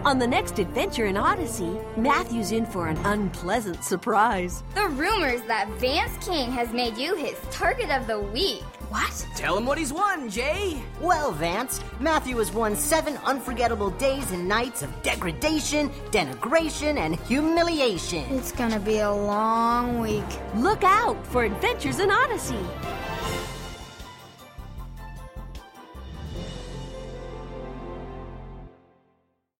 On the next adventure in Odyssey, Matthew's in for an unpleasant surprise. The rumors that Vance King has made you his target of the week. What? Tell him what he's won, Jay. Well, Vance, Matthew has won 7 unforgettable days and nights of degradation, denigration, and humiliation. It's gonna be a long week. Look out for Adventures in Odyssey.